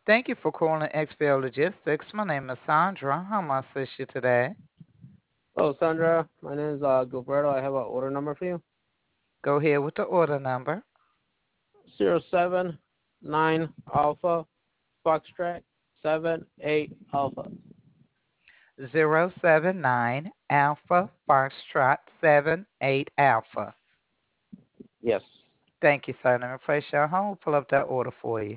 Thank you for calling XPL Logistics. My name is Sandra. How may I assist you today? Hello, Sandra. My name is Gilberto. I have an order number for you. Go ahead with the order number. 079 Alpha Foxtrot 78 Alpha. 079 Alpha Foxtrot 78 Alpha. Yes. Thank you, sir. Let me place you on hold. Pull up that order for you.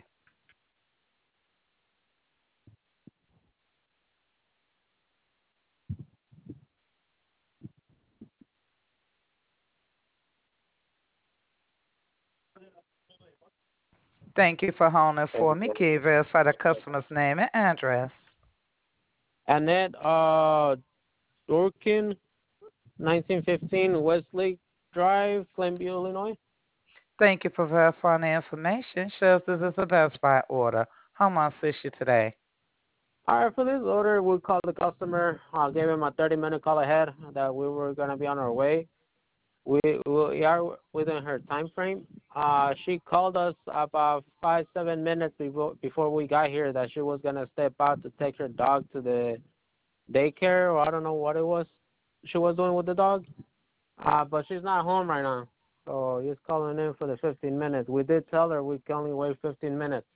Thank you for holding for me. Can you verify the customer's name and address? Annette Durkin, 1915 Westlake Drive, Glenview, Illinois. Thank you for verifying the information. Shows this is a Best Buy order. How may I assist you today? All right, for this order, we called the customer. Gave him a 30-minute call ahead that we were going to be on our way. We are within her time frame. She called us about 5-7 minutes before we got here that she was gonna step out to take her dog to the daycare, or I don't know what it was she was doing with the dog. But she's not home right now, so he's calling in for the 15 minutes. We did tell her we can only wait 15 minutes.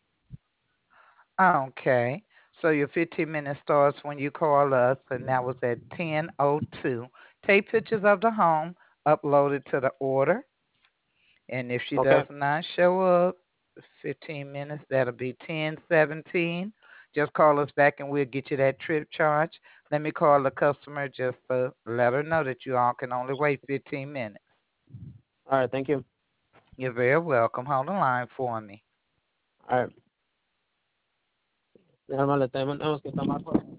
Okay. So your 15 minutes starts when you call us, and that was at 10:02. Take pictures of the home, upload it to the order, and if she Okay. does not show up, 15 minutes, that'll be 10:17. Just call us back and we'll get you that trip charge. Let me call the customer just to let her know that you all can only wait 15 minutes. All right. Thank you. You're very welcome. Hold the line for me. All right. Déjame, le tenemos que tomar foto.